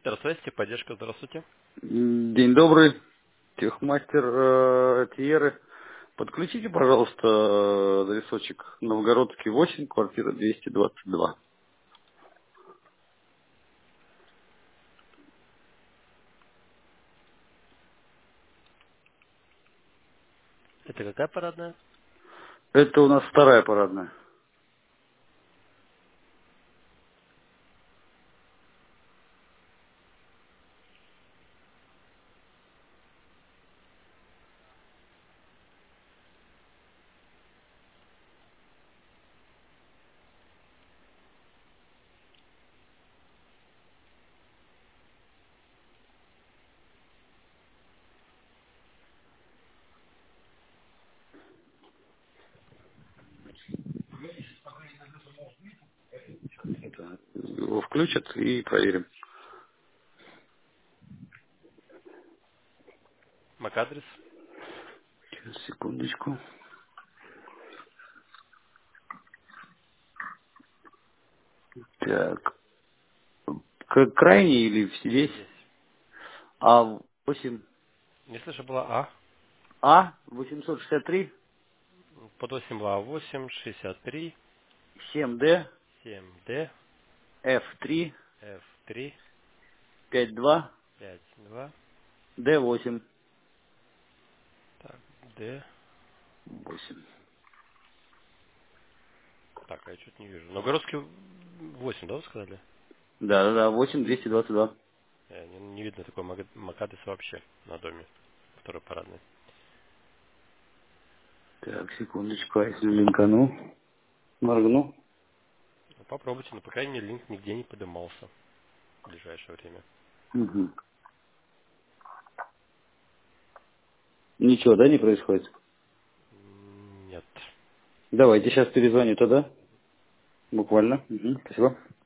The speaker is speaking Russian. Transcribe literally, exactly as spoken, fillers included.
Техсвязь, техподдержка, здравствуйте. День добрый, техмастер э, Тиеры. Подключите, пожалуйста, э, адресочек Новгородский восемь, квартира двести двадцать два. Это какая парадная? Это у нас вторая парадная. Это, его включат и проверим. МАК-адрес. Сейчас, секундочку. Так, к крайний или весь? Весь. А восемь. Не слышу, была А. А восемьсот шестьдесят три Под восемь была восемь, шестьдесят три, семь Д семь Д, Ф три Ф три, пять два пять два, Д восемь. так, Д. восемь. Так, а я что-то не вижу. Новгородский восемь, да, вы сказали? Да, да, да, восемь двести двадцать два. Э, Не, не видно такой маг- МАК-адрес вообще на доме. Второй парадный. Так, секундочку, а если линкану, моргну. Ну, попробуйте, но по крайней мере линк нигде не поднимался в ближайшее время. Угу. Ничего, да, не происходит? М, Нет. Давайте сейчас перезвоню тогда. Буквально. Угу. Спасибо.